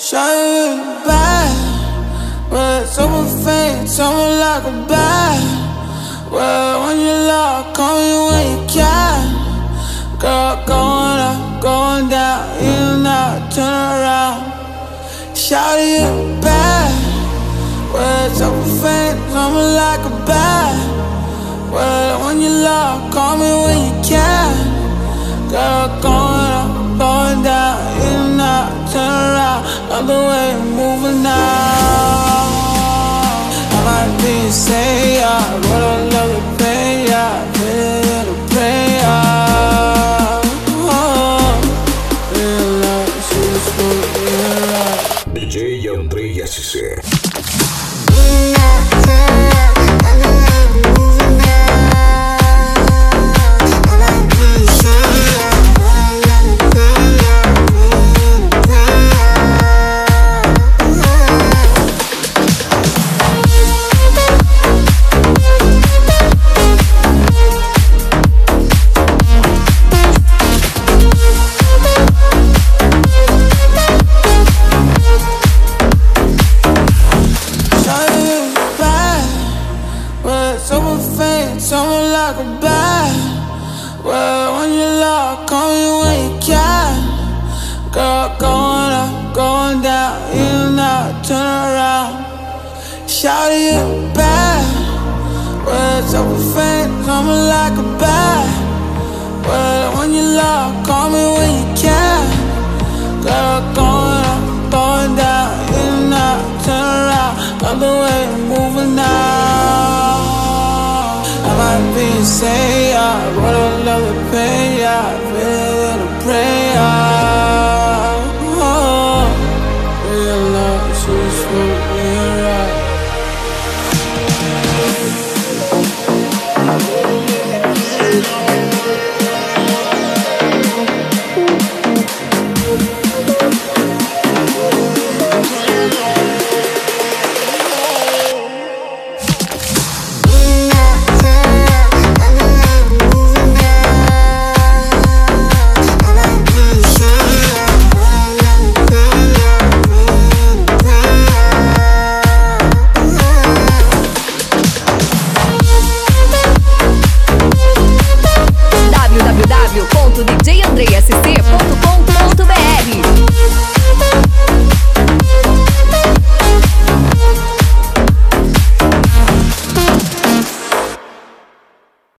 Shawty bad, but super fake, someone like a bad. Well, when you love, call me when you can. Girl, going up, going down, in and out, turn around. Shawty you bad, well, super fake, someone like a bad. Well, when you love, call me when you can. Girl, going up, going down, in and out, turn around. Other way, moving now. I might be say yeah, but I love to pay yeah, pay to pray yeah. Oh, real life, she's good, real life. DJ Andrei SC. Someone like a bad. Well, when you love, call me when you can. Girl, going up, going down, in and out, turn around. Shawty you bad. Well, super fake, someone like a bad. Well, when you love, call me when you can. Girl, going up, going down, in and out, turn around. Other way, moving now. I might be insane.